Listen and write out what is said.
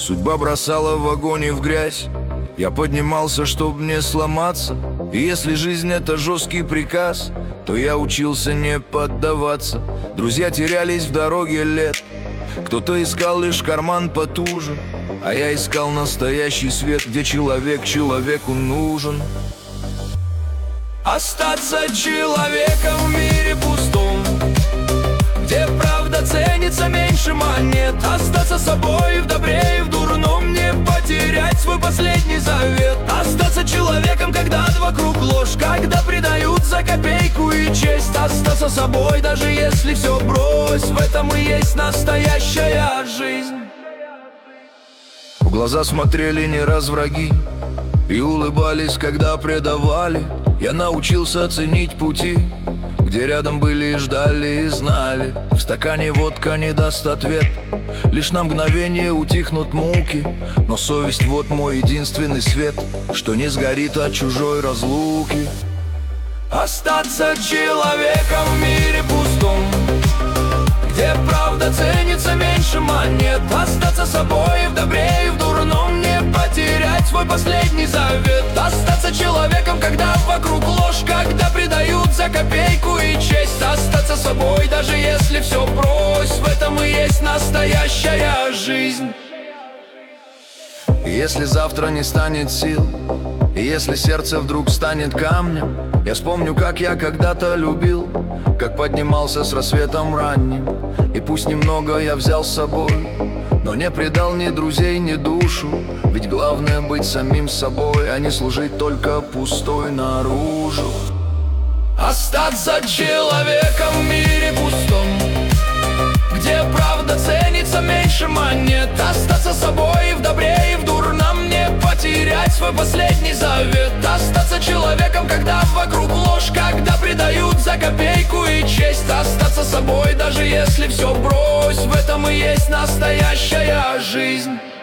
Судьба бросала в огонь и в грязь. Я поднимался, чтобы не сломаться. И если жизнь — это жесткий приказ, то я учился не поддаваться. Друзья терялись в дороге лет. Кто-то искал лишь карман потуже, а я искал настоящий свет, где человек человеку нужен. Остаться человеком в мире пустом, где правда ценится меньше монет. Остаться собой в добре и в дурном, не потерять свой последний завет. Остаться человеком, когда вокруг ложь, когда предают за копейку и честь. Остаться собой, даже если все брось, в этом и есть настоящая жизнь. В глаза смотрели не раз враги и улыбались, когда предавали. Я научился ценить пути, где рядом были и ждали, и знали. В стакане водка не даст ответ, лишь на мгновение утихнут муки. Но совесть — вот мой единственный свет, что не сгорит от чужой разлуки. Остаться человеком в мире пустом, где правда ценится меньше монет. Остаться собой в добре и в дурном, не потерять свой последний завет. Остаться человеком, когда вокруг ложь, когда предают за копейку и честь. Остаться собой, даже если все брось, в этом и есть настоящая жизнь. Если завтра не станет сил, и если сердце вдруг станет камнем, я вспомню, как я когда-то любил, как поднимался с рассветом ранним. И пусть немного я взял с собой, но не предал ни друзей, ни душу. Ведь главное быть самим собой, а не служить только пустой наружу. Остаться человеком в мире пустом, где правда ценится меньше монет. Остаться собой в добре и в дурном, не потерять свой последний завет. Остаться человеком, когда вокруг ложь, когда предают за копейку и честь. Остаться собой, даже если все брось, в этом и есть настоящая жизнь.